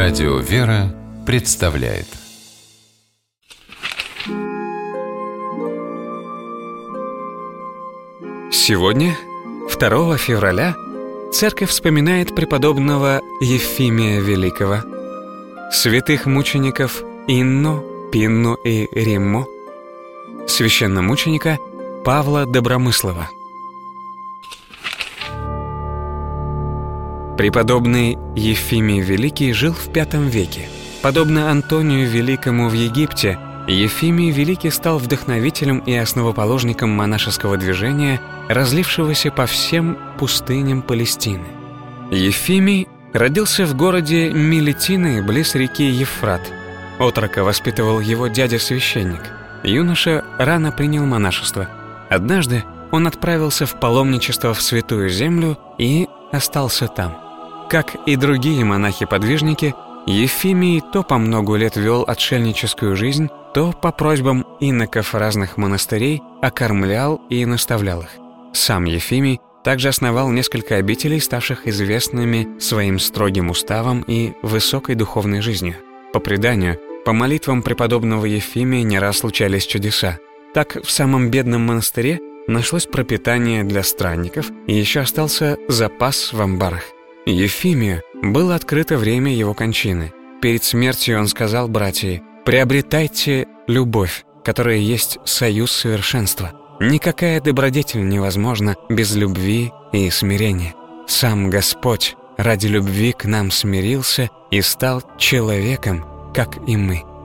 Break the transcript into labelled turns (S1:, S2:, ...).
S1: Радио «Вера» представляет.
S2: Сегодня, 2 февраля, Церковь вспоминает преподобного Евфимия Великого, святых мучеников Инну, Пинну и Римму, священномученика Павла Добромыслова. Преподобный Евфимий Великий жил в V веке. Подобно Антонию Великому в Египте, Евфимий Великий стал вдохновителем и основоположником монашеского движения, разлившегося по всем пустыням Палестины. Евфимий родился в городе Милетины близ реки Евфрат. Отрока воспитывал его дядя-священник. Юноша рано принял монашество. Однажды он отправился в паломничество в Святую Землю и остался там. Как и другие монахи-подвижники, Евфимий то по много лет вел отшельническую жизнь, то по просьбам иноков разных монастырей окормлял и наставлял их. Сам Евфимий также основал несколько обителей, ставших известными своим строгим уставом и высокой духовной жизнью. По преданию, по молитвам преподобного Евфимия не раз случались чудеса. Так, в самом бедном монастыре нашлось пропитание для странников и еще остался запас в амбарах. Евфимию было открыто время его кончины. Перед смертью он сказал братьям: «Приобретайте любовь, которая есть союз совершенства. Никакая добродетель невозможна без любви и смирения. Сам Господь ради любви к нам смирился и стал человеком, как и мы».